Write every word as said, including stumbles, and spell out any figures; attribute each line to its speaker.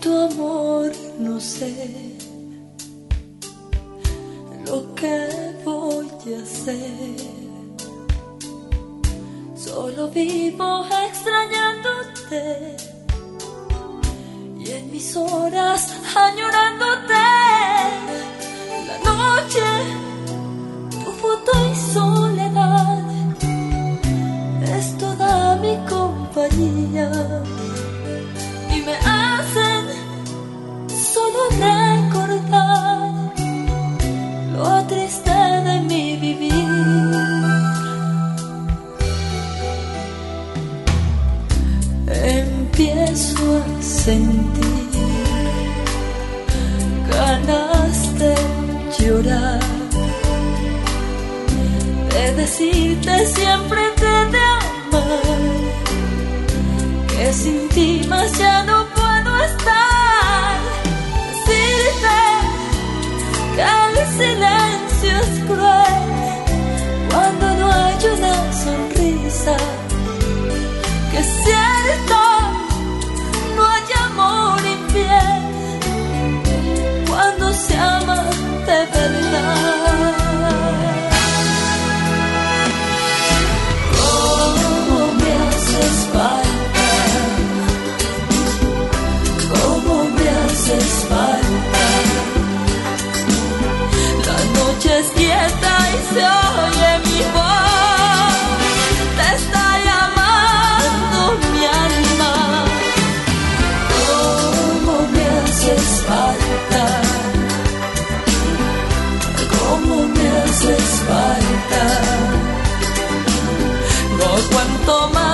Speaker 1: tu amor no sé lo que voy a hacer. Solo vivo extrañándote y en mis horas añorándote. La noche, tu foto y soledad es toda mi compañía y me hacen solo recordar lo triste de mi vivir. Empiezo a sentir ganas de llorar, de decirte siempre te de amar, que sin ti más ya no puedo estar. Decirte que el silencio es cruel cuando no hay una sonrisa, que es cierto no hay amor infiel cuando se ama de verdad. ¿Cómo me haces falta? ¿Cómo me haces falta? La noche es quieta y se oye mi voz, te está llamando mi alma. ¿Cómo me haces falta? ¿Cómo me haces falta? No aguanto más.